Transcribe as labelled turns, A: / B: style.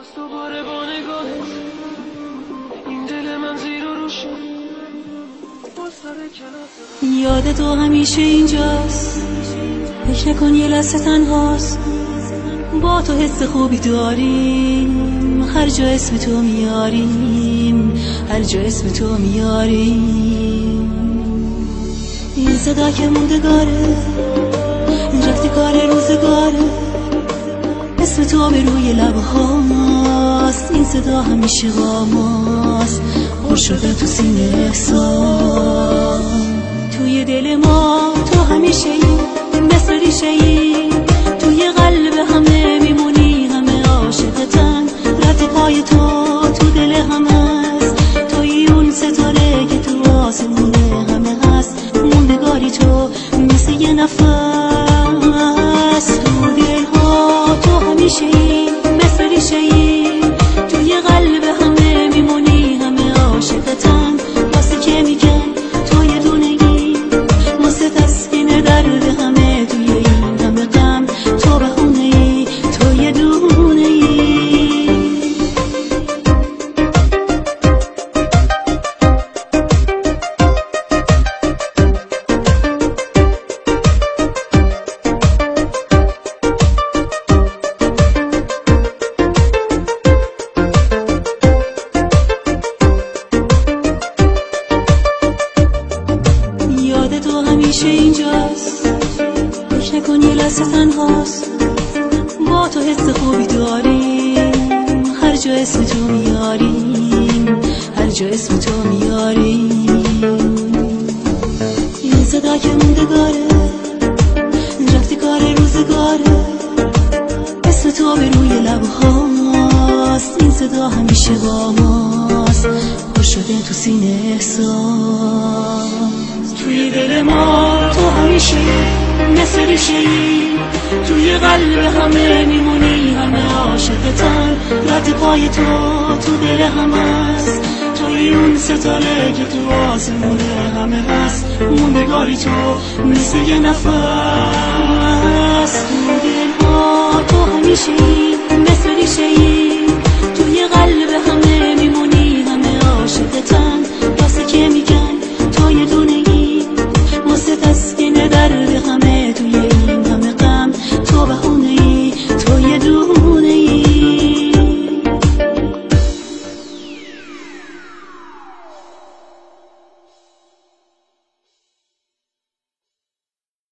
A: دوباره با نگاهت این دل من زیر و روش
B: یاد تو همیشه اینجاست، فکر نکن یه لحظه تنهاست. با تو حس خوبی داریم، هر جا اسم تو میاریم، هر جا اسم تو میاریم. این صدا که موندگاره، رفتی کار روزگاره، اسم تو به روی لبهاست. این صدا همیشه با ماست، پر شده تو سینه احساس. توی دل ما تو همیشه مثل ریشه‌ای، توی قلب همه میمونی، همه عاشقتن. رد پای تو دل همه هست، توی اون ستاره که تو آسمونه همه هست. موندگاری تو مثل یه نفس، تو دل ها تو همیشه مثل ریشه‌ای، توی قلب همه میمونی، همه عاشقتن. واسه که میگن تو یه دونگی، واسه تسکین درد همه توی این همه غم. تو بهونه ای، تو یه دونه ای. یاد تو همیشه اینجاست، فکر نکن یه لحظه تنهاست. با تو حس خوبی داریم، هر جا اسم تو میاریم، هر جا اسم تو میاریم. این صدا که موندگاره، رفتی کار روزگاره، اسم تو به روی لبهاست. این صدا همیشه با ماست، پر شده تو سینه احساس. توی دل ما تو همیشه مثل ریشه‌ای، توی قلب همه میمونی، همه عاشقتن. رد پای تو دل همه هست، توی اون ستاره که تو آسمونه همه هست. موندگاری تو مثل یه نفس،